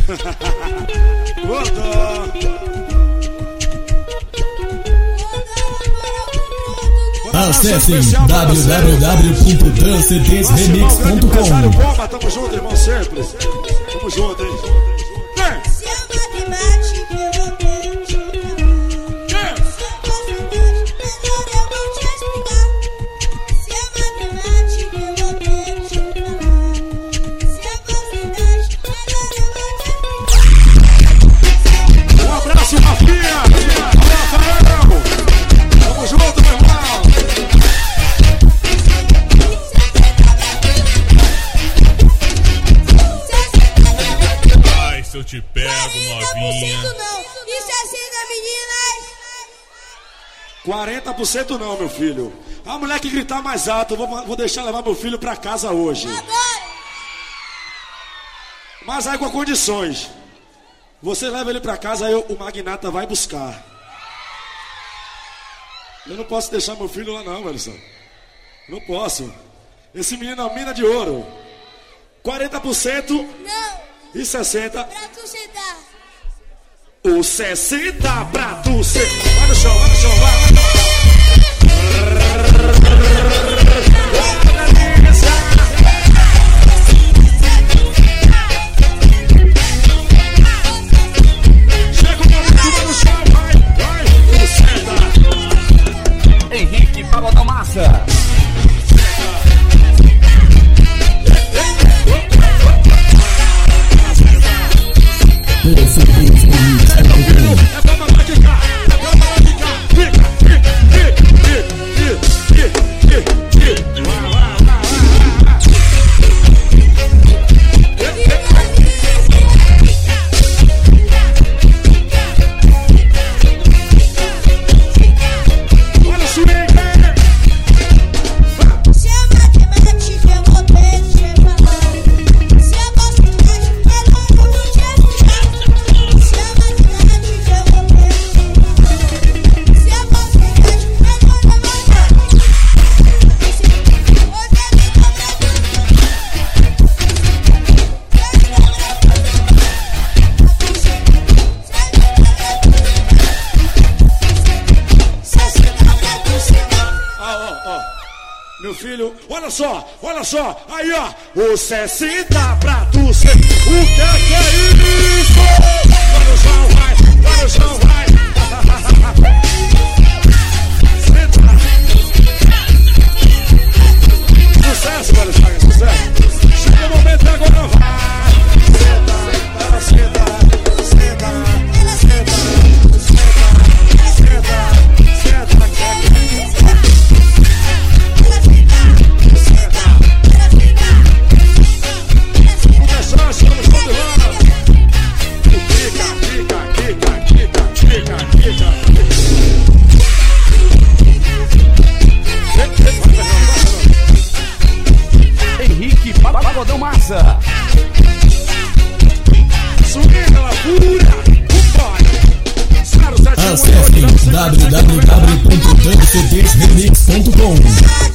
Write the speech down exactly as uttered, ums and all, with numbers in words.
Acessem w w w ponto dance dance remix ponto com. Tamo junto, irmão, sempre. Tamo junto, hein? Vem! Se a matemática eu não tenho te enganar, se a porcentagem melhor eu vou te explicar. Se a matemática eu não tenho te enganar, se a porcentagem melhor eu vou te explicar. Um abraço, Rafinha! Alô, Rafael! Tamo junto, meu irmão! Eu te pego, novinha. Não. Isso é assim da meninas. quarenta por cento não, meu filho. A mulher que gritar mais alto, eu vou, vou deixar levar meu filho pra casa hoje. Agora. Mas aí com condições. Você leva ele pra casa, aí o magnata vai buscar. Eu não posso deixar meu filho lá não, Alisson. Não posso. Esse menino é uma mina de ouro. quarenta por cento. Não. E sessenta. Pra tu sentar. O sessenta pra tu sentar. Vai no chão, vai no chão, vai, vai. Chega o momento, vai no chão, vai, vai. O sessenta. Henrique Pagodão Massa. Meu filho, olha só, olha só, aí ó, o sessenta pra tu ser. O que é que é isso? Vai no chão, vai, vai no chão, vai. Senta. Sucesso, vai no chão, sucesso. Chega o momento agora, vai. Senta, senta, senta, senta, senta, senta, senta. Henrique Pagodão Massa. Subindo a fúria, o pai. Acesse w w w ponto dance dance remix ponto com.